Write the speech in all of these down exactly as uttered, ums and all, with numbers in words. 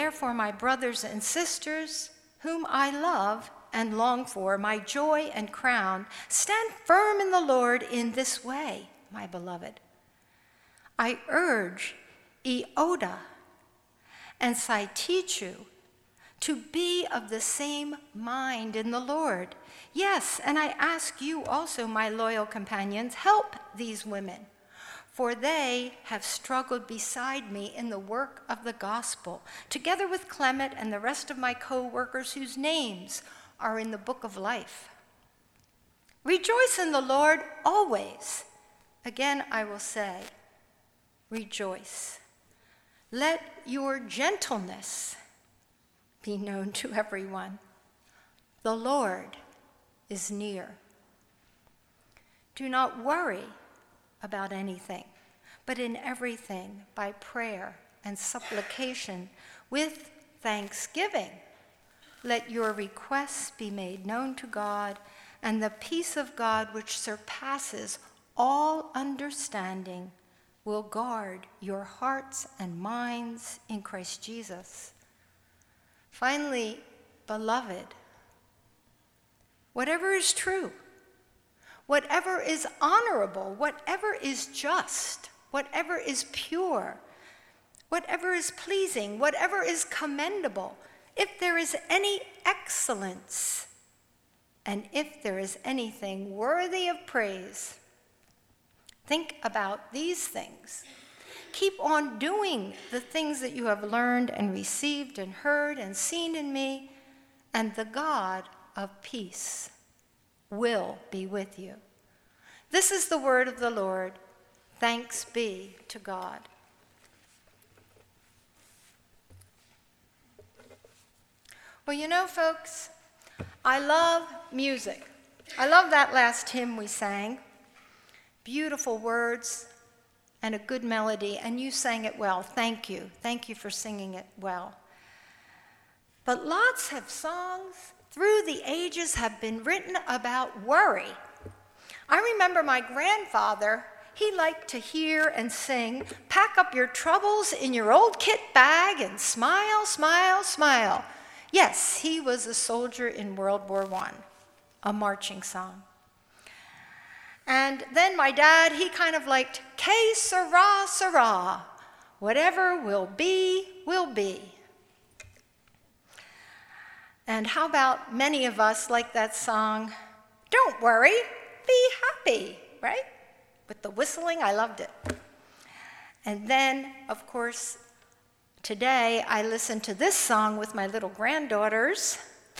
Therefore, my brothers and sisters, whom I love and long for, my joy and crown, stand firm in the Lord in this way, my beloved. I urge Euodia and Syntyche to be of the same mind in the Lord. Yes, and I ask you also, my loyal companions, help these women, for they have struggled beside me in the work of the gospel, together with Clement and the rest of my co-workers whose names are in the book of life. Rejoice in the Lord always. Again, I will say, rejoice. Let your gentleness be known to everyone. The Lord is near. Do not worry about anything, but in everything, by prayer and supplication, with thanksgiving, let your requests be made known to God, and the peace of God, which surpasses all understanding, will guard your hearts and minds in Christ Jesus. Finally, beloved, whatever is true, whatever is honorable, whatever is just, whatever is pure, whatever is pleasing, whatever is commendable, if there is any excellence, and if there is anything worthy of praise, think about these things. Keep on doing the things that you have learned and received and heard and seen in me, and the God of peace will be with you. This is the word of the Lord. Thanks be to God. Well, you know, folks, I love music. I love that last hymn we sang. Beautiful words and a good melody, and you sang it well. Thank you. Thank you for singing it well. But lots of songs through the ages have been written about worry. I remember my grandfather, he liked to hear and sing, "Pack up your troubles in your old kit bag and smile, smile, smile." Yes, he was a soldier in World War One, a marching song. And then my dad, he kind of liked, "Que sera, sera. Whatever will be, will be." And how about many of us like that song, "Don't worry, be happy," right? With the whistling, I loved it. And then, of course, today I listened to this song with my little granddaughters,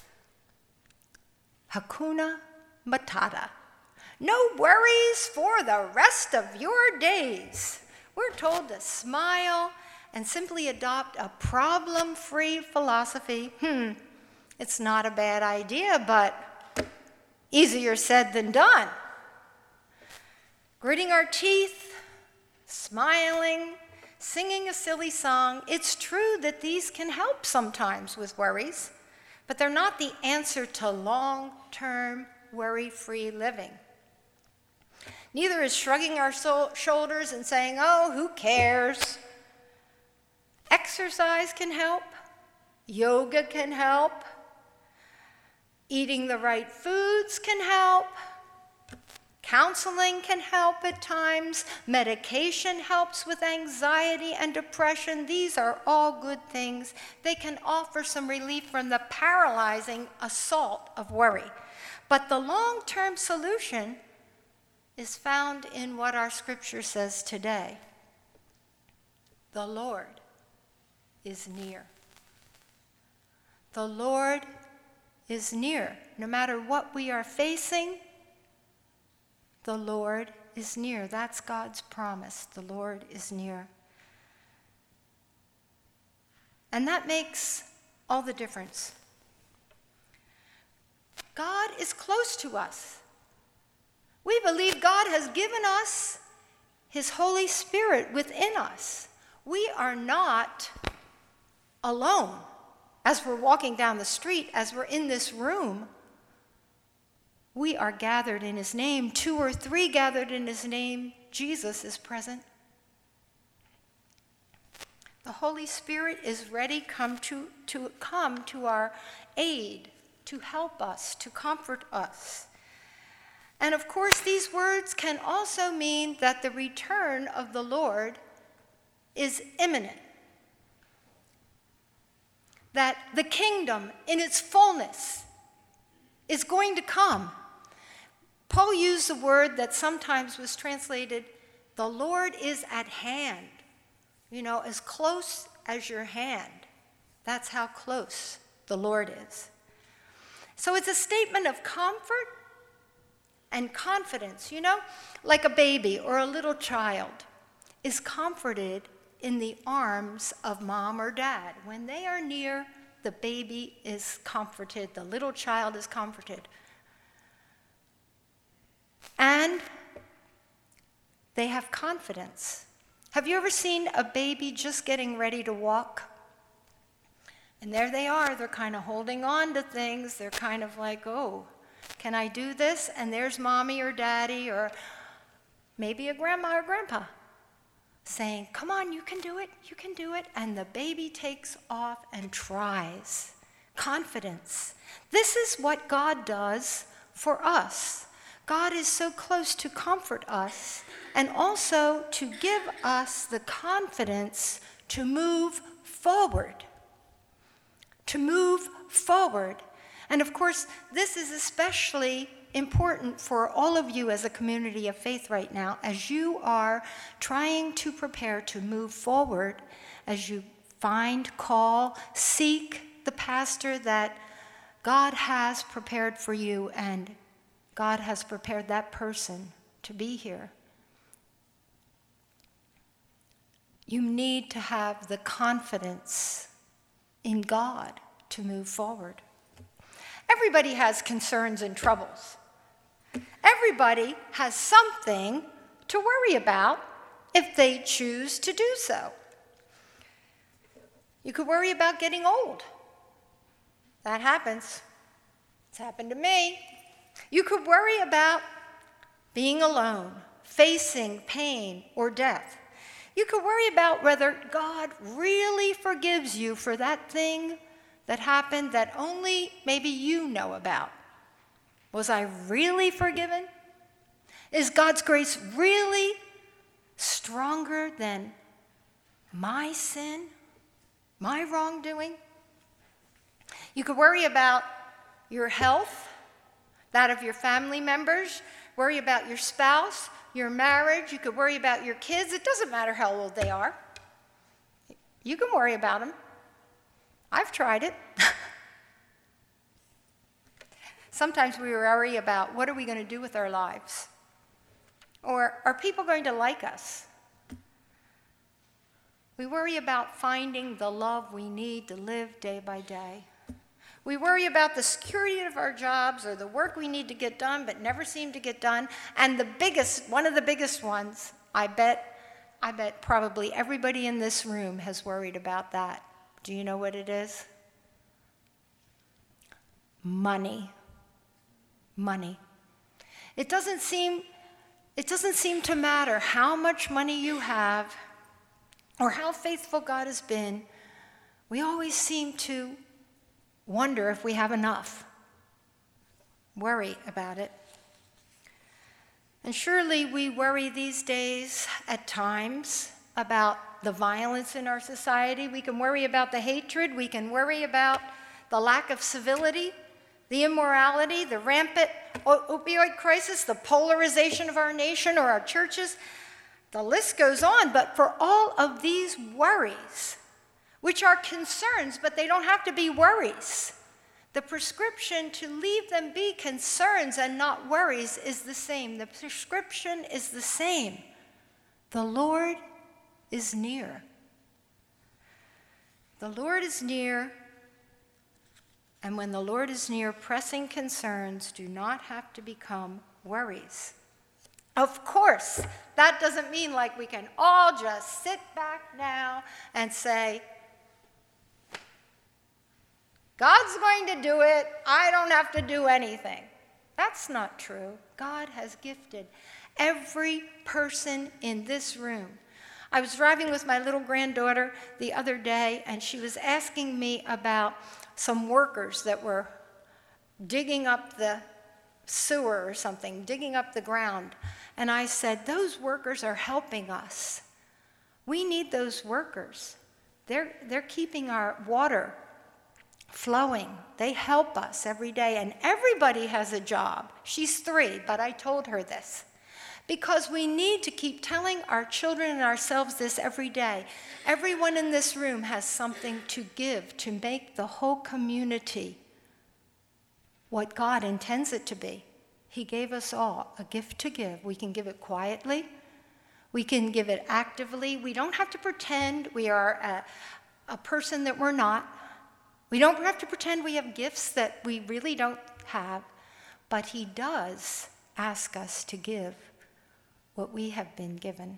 Hakuna Matata. No worries for the rest of your days. We're told to smile and simply adopt a problem-free philosophy. Hmm, it's not a bad idea, but easier said than done. Gritting our teeth, smiling, singing a silly song, it's true that these can help sometimes with worries, but they're not the answer to long-term worry-free living. Neither is shrugging our so- shoulders and saying, "Oh, who cares?" Exercise can help. Yoga can help. Eating the right foods can help. Counseling can help at times. Medication helps with anxiety and depression. These are all good things. They can offer some relief from the paralyzing assault of worry. But the long-term solution is found in what our scripture says today. The Lord is near. The Lord is near. No matter what we are facing, the Lord is near. That's God's promise. The Lord is near. And that makes all the difference. God is close to us. We believe God has given us His Holy Spirit within us. We are not alone as we're walking down the street, as we're in this room. We are gathered in His name. Two or three gathered in His name, Jesus is present. The Holy Spirit is ready come to, to come to our aid, to help us, to comfort us. And of course, these words can also mean that the return of the Lord is imminent. That the kingdom in its fullness is going to come. Paul used a word that sometimes was translated, the Lord is at hand. You know, as close as your hand. That's how close the Lord is. So it's a statement of comfort and confidence, you know, like a baby or a little child is comforted in the arms of mom or dad. When they are near, the baby is comforted, the little child is comforted. And they have confidence. Have you ever seen a baby just getting ready to walk? And there they are, they're kind of holding on to things, they're kind of like, oh, can I do this? And there's mommy or daddy or maybe a grandma or grandpa saying, come on, you can do it, you can do it. And the baby takes off and tries. Confidence. This is what God does for us. God is so close to comfort us and also to give us the confidence to move forward. To move forward. And of course, this is especially important for all of you as a community of faith right now, as you are trying to prepare to move forward, as you find, call, seek the pastor that God has prepared for you, and God has prepared that person to be here. You need to have the confidence in God to move forward. Everybody has concerns and troubles. Everybody has something to worry about if they choose to do so. You could worry about getting old. That happens. It's happened to me. You could worry about being alone, facing pain or death. You could worry about whether God really forgives you for that thing that happened that only maybe you know about. Was I really forgiven? Is God's grace really stronger than my sin, my wrongdoing? You could worry about your health, that of your family members, worry about your spouse, your marriage. You could worry about your kids. It doesn't matter how old they are. You can worry about them. I've tried it. Sometimes we worry about what are we going to do with our lives? Or are people going to like us? We worry about finding the love we need to live day by day. We worry about the security of our jobs or the work we need to get done but never seem to get done. And the biggest, one of the biggest ones, I bet, I bet probably everybody in this room has worried about that. Do you know what it is? Money. Money. It doesn't seem, it doesn't seem to matter how much money you have or how faithful God has been. We always seem to wonder if we have enough. Worry about it. And surely we worry these days at times about the violence in our society. We can worry about the hatred. We can worry about the lack of civility, the immorality, the rampant opioid crisis, the polarization of our nation or our churches. The list goes on. But for all of these worries, which are concerns, but they don't have to be worries, the prescription to leave them be concerns and not worries is the same. The prescription is the same. The Lord is near. The Lord is near, and when the Lord is near, pressing concerns do not have to become worries. Of course, that doesn't mean like we can all just sit back now and say, God's going to do it, I don't have to do anything. That's not true. God has gifted every person in this room. I was driving with my little granddaughter the other day, and she was asking me about some workers that were digging up the sewer or something, digging up the ground. And I said, those workers are helping us. We need those workers. They're, they're keeping our water flowing. They help us every day, and everybody has a job. She's three, but I told her this. Because we need to keep telling our children and ourselves this every day. Everyone in this room has something to give to make the whole community what God intends it to be. He gave us all a gift to give. We can give it quietly. We can give it actively. We don't have to pretend we are a, a person that we're not. We don't have to pretend we have gifts that we really don't have. But he does ask us to give what we have been given.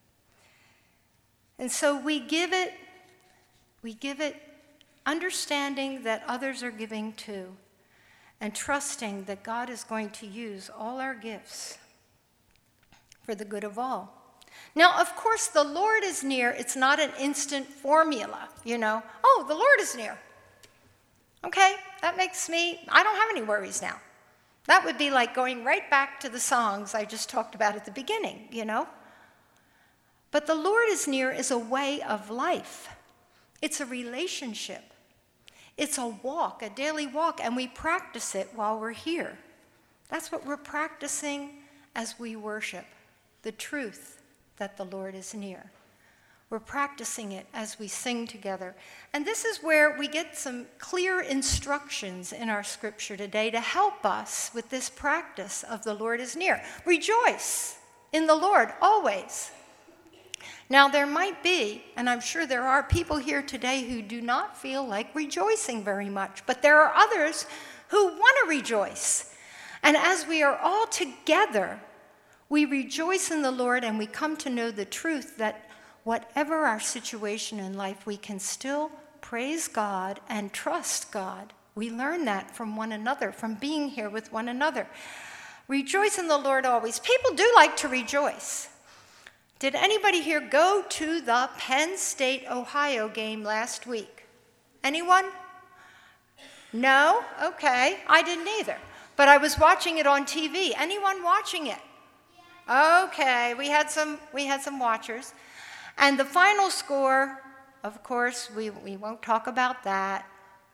And so we give it, we give it understanding that others are giving too, and trusting that God is going to use all our gifts for the good of all. Now, of course, the Lord is near. It's not an instant formula, you know. Oh, the Lord is near. Okay, that makes me, I don't have any worries now. That would be like going right back to the songs I just talked about at the beginning, you know. But the Lord is near is a way of life. It's a relationship. It's a walk, a daily walk, and we practice it while we're here. That's what we're practicing as we worship, the truth that the Lord is near. We're practicing it as we sing together. And this is where we get some clear instructions in our scripture today to help us with this practice of the Lord is near. Rejoice in the Lord always. Now, there might be, and I'm sure there are people here today who do not feel like rejoicing very much, but there are others who want to rejoice. And as we are all together, we rejoice in the Lord and we come to know the truth that whatever our situation in life, we can still praise God and trust God. We learn that from one another, from being here with one another. Rejoice in the Lord always. People do like to rejoice. Did anybody here go to the Penn State, Ohio game last week? Anyone? No? Okay. I didn't either. But I was watching it on T V. Anyone watching it? Okay. We had some, we had some watchers. And the final score, of course, we, we won't talk about that.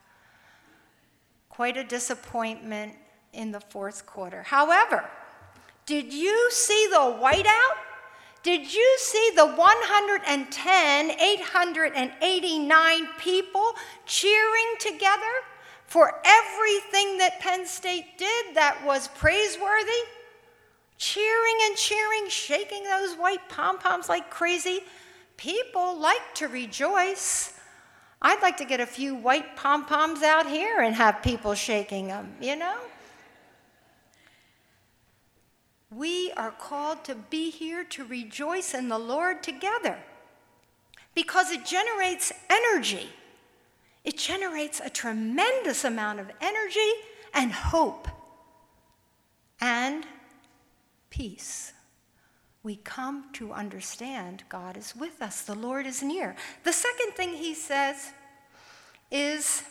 Quite a disappointment in the fourth quarter. However, did you see the whiteout? Did you see the one hundred ten, eight hundred eighty-nine people cheering together for everything that Penn State did that was praiseworthy? Cheering and cheering, shaking those white pom-poms like crazy. People like to rejoice. I'd like to get a few white pom-poms out here and have people shaking them, you know? We are called to be here to rejoice in the Lord together because it generates energy. It generates a tremendous amount of energy and hope and peace. We come to understand God is with us. The Lord is near. The second thing he says is,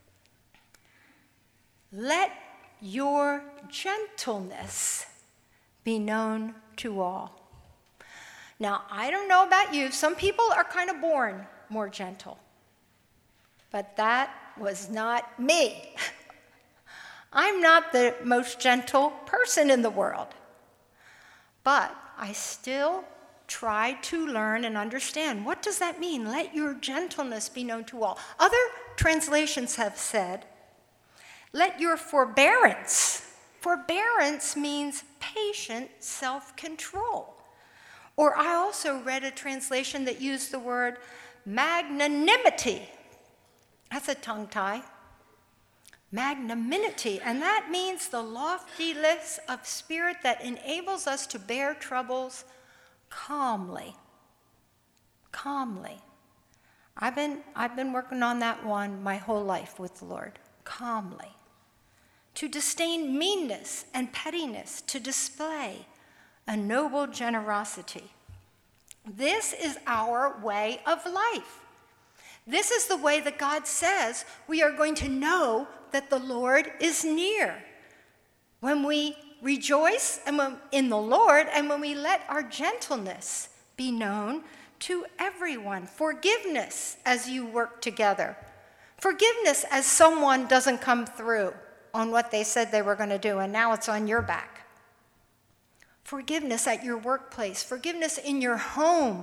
let your gentleness be known to all. Now, I don't know about you. Some people are kind of born more gentle. But that was not me. I'm not the most gentle person in the world. But I still try to learn and understand. What does that mean? Let your gentleness be known to all. Other translations have said, let your forbearance. Forbearance means patient self-control. Or I also read a translation that used the word magnanimity. That's a tongue tie. Magnanimity, and that means the loftiness of spirit that enables us to bear troubles calmly. Calmly. I've been, I've been working on that one my whole life with the Lord. Calmly. To disdain meanness and pettiness, to display a noble generosity. This is our way of life. This is the way that God says we are going to know that the Lord is near. When we rejoice and when, in the Lord, and when we let our gentleness be known to everyone. Forgiveness as you work together. Forgiveness as someone doesn't come through on what they said they were going to do, and now it's on your back. Forgiveness at your workplace. Forgiveness in your home.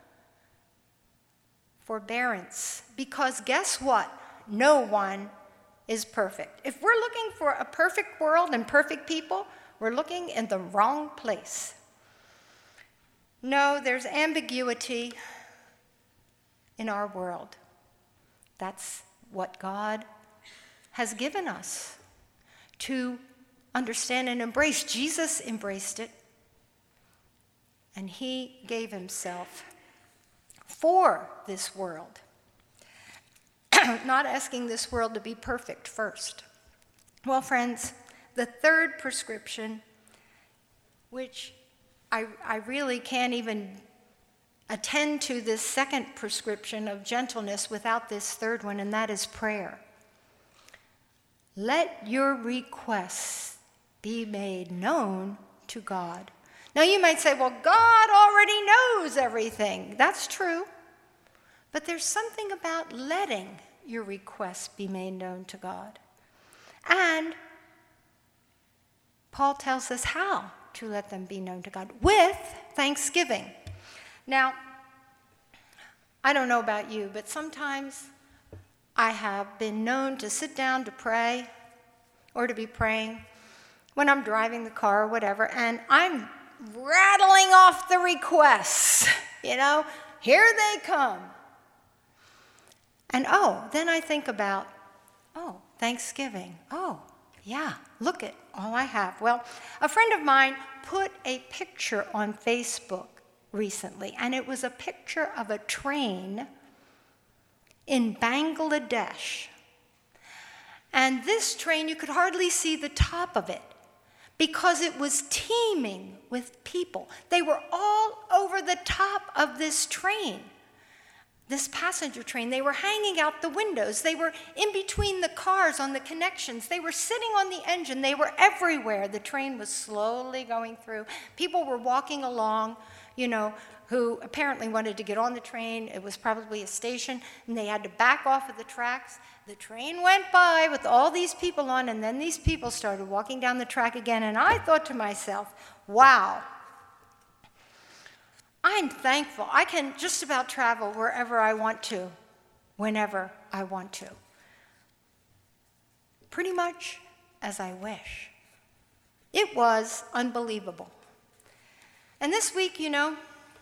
Forbearance. Because guess what? No one is perfect. If we're looking for a perfect world and perfect people, we're looking in the wrong place. No, there's ambiguity in our world. That's what God has given us to understand and embrace. Jesus embraced it, and he gave himself for this world. Not asking this world to be perfect first. Well, friends, the third prescription, which I, I really can't even attend to this second prescription of gentleness without this third one, and that is prayer. Let your requests be made known to God. Now you might say, well, God already knows everything. That's true. But there's something about letting your requests be made known to God. And Paul tells us how to let them be known to God, with thanksgiving. Now, I don't know about you, but sometimes I have been known to sit down to pray or to be praying when I'm driving the car or whatever, and I'm rattling off the requests. You know, here they come. And oh, then I think about, oh, Thanksgiving. Oh, yeah, look at all I have. Well, a friend of mine put a picture on Facebook recently, and it was a picture of a train in Bangladesh. And this train, you could hardly see the top of it because it was teeming with people. They were all over the top of this train. This passenger train, they were hanging out the windows. They were in between the cars on the connections. They were sitting on the engine. They were everywhere. The train was slowly going through. People were walking along, you know, who apparently wanted to get on the train. It was probably a station, and they had to back off of the tracks. The train went by with all these people on, and then these people started walking down the track again, and I thought to myself, wow, I'm thankful. I can just about travel wherever I want to, whenever I want to. Pretty much as I wish. It was unbelievable. And this week, you know,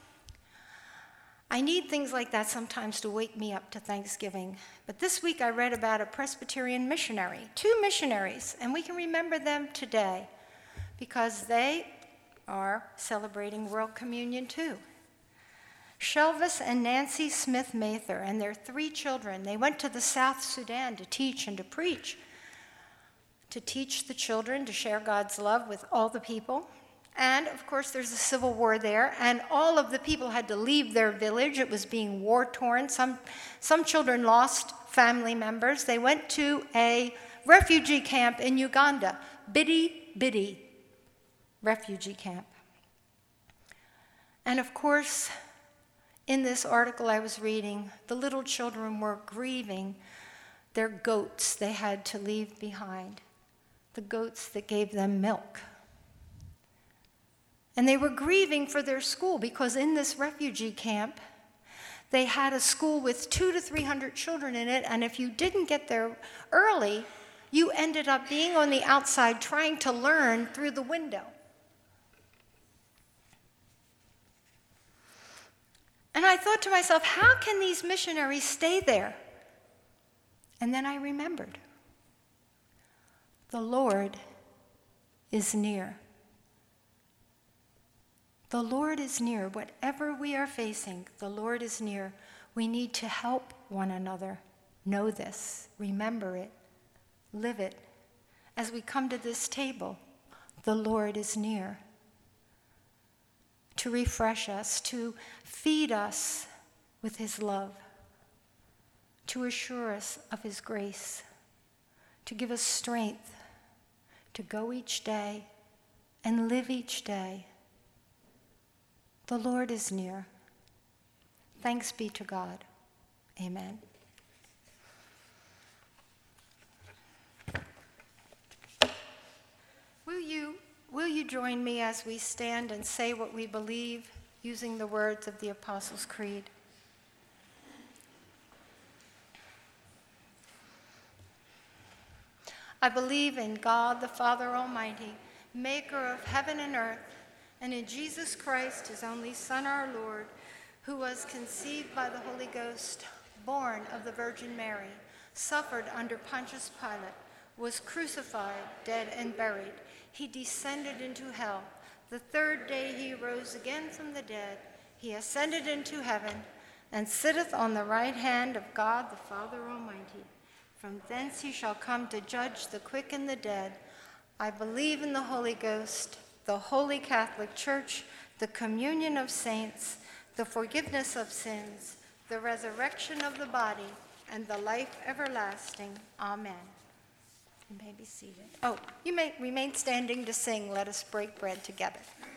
I need things like that sometimes to wake me up to Thanksgiving. But this week I read about a Presbyterian missionary, two missionaries, and we can remember them today because they are celebrating World Communion too. Shelvis and Nancy Smith Mather and their three children, they went to the South Sudan to teach and to preach, to teach the children to share God's love with all the people. And, of course, there's a civil war there, and all of the people had to leave their village. It was being war-torn. Some, some children lost family members. They went to a refugee camp in Uganda, Bidi Bidi refugee camp. And, of course, in this article I was reading, the little children were grieving their goats they had to leave behind, the goats that gave them milk. And they were grieving for their school because in this refugee camp, they had a school with two to three hundred children in it, and if you didn't get there early, you ended up being on the outside trying to learn through the window. And I thought to myself, how can these missionaries stay there? And then I remembered, the Lord is near. The Lord is near. Whatever we are facing, the Lord is near. We need to help one another. Know this, remember it, live it. As we come to this table, the Lord is near. to refresh us, to feed us with his love, to assure us of his grace, to give us strength to go each day and live each day. The Lord is near. Thanks be to God. Amen. Will you, will you join me as we stand and say what we believe using the words of the Apostles' Creed? I believe in God the Father Almighty, maker of heaven and earth, and in Jesus Christ, his only Son, our Lord, who was conceived by the Holy Ghost, born of the Virgin Mary, suffered under Pontius Pilate, was crucified, dead, and buried. He descended into hell. The third day he rose again from the dead. He ascended into heaven and sitteth on the right hand of God the Father Almighty. From thence he shall come to judge the quick and the dead. I believe in the Holy Ghost, the Holy Catholic Church, the communion of saints, the forgiveness of sins, the resurrection of the body, and the life everlasting. Amen. You may be seated. Oh, you may remain standing to sing. Let us break bread together.